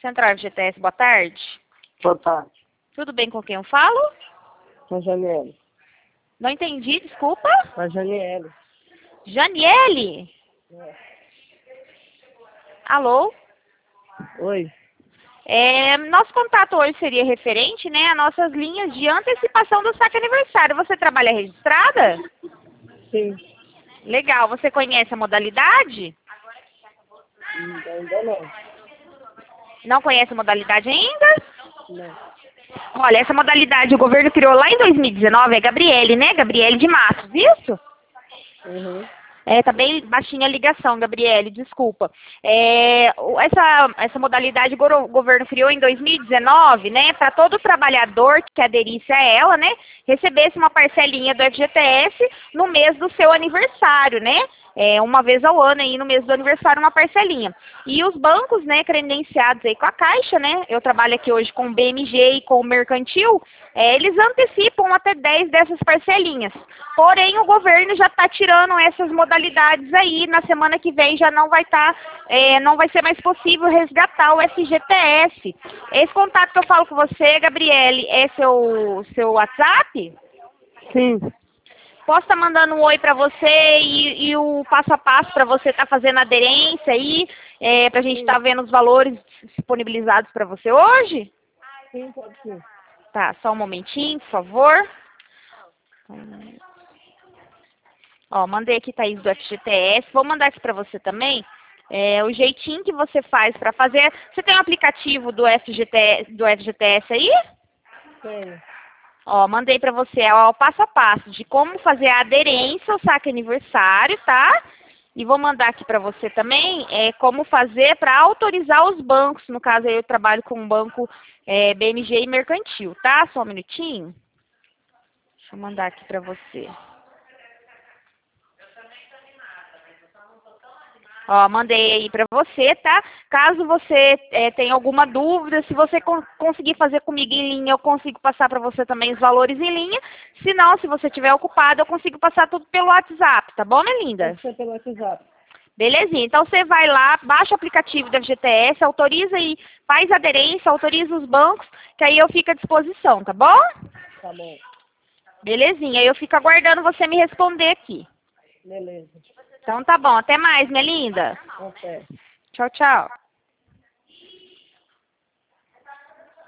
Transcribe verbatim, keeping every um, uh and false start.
Central F G T S, boa tarde. Boa tarde. Tudo bem com quem eu falo? Com a Janiele. Não entendi, desculpa. Com a Janiele. Janiele? É. Alô? Oi. É, nosso contato hoje seria referente, né, a nossas linhas de antecipação do saque aniversário. Você trabalha registrada? Sim. Legal. Você conhece a modalidade? Hum, Ainda não. Não conhece a modalidade ainda? Não. Olha, essa modalidade o governo criou lá em dois mil e dezenove, é Gabriele, né? Gabriele de Matos, isso? Uhum. É, tá bem baixinha a ligação, Gabriele, desculpa. É, o- essa, essa modalidade o goro- o governo criou em dois mil e dezenove, né, para todo trabalhador que aderisse a ela, né, recebesse uma parcelinha do F G T S no mês do seu aniversário, né, é, uma vez ao ano aí no mês do aniversário uma parcelinha. E os bancos, né, credenciados aí com a Caixa, né, eu trabalho aqui hoje com o B M G e com o Mercantil, é, eles antecipam até dez dessas parcelinhas. Porém, o governo já está tirando essas modalidades aí. Na semana que vem já não vai estar, é, não vai ser mais possível resgatar o F G T S. Esse contato que eu falo com você, Gabriele, é seu, seu WhatsApp? Sim. Posso estar mandando um oi para você e, e o passo a passo para você estar fazendo aderência aí, é, para a gente estar vendo os valores disponibilizados para você hoje? Sim, pode sim. Tá, só um momentinho, por favor. Ó, mandei aqui, Thaís, do F G T S. Vou mandar aqui para você também. É, o jeitinho que você faz para fazer. Você tem um aplicativo do F G T S, do F G T S aí? Tenho. Ó, mandei para você ó, o passo a passo de como fazer a aderência ao saque aniversário, tá? E vou mandar aqui para você também é, como fazer para autorizar os bancos. No caso, aí eu trabalho com um banco é, B M G e Mercantil, tá? Só um minutinho. Deixa eu mandar aqui para você. Ó, mandei aí pra você, tá? Caso você é, tenha alguma dúvida, se você con conseguir fazer comigo em linha, eu consigo passar pra você também os valores em linha. Se não, se você estiver ocupado, eu consigo passar tudo pelo WhatsApp, tá bom, minha linda? Pode ser pelo WhatsApp. Belezinha. Então, você vai lá, baixa o aplicativo da F G T S, autoriza aí, faz aderência, autoriza os bancos, que aí eu fico à disposição, tá bom? Tá bom. Belezinha. Aí eu fico aguardando você me responder aqui. Beleza. Então, tá bom. Até mais, minha linda. Até. Tchau, tchau.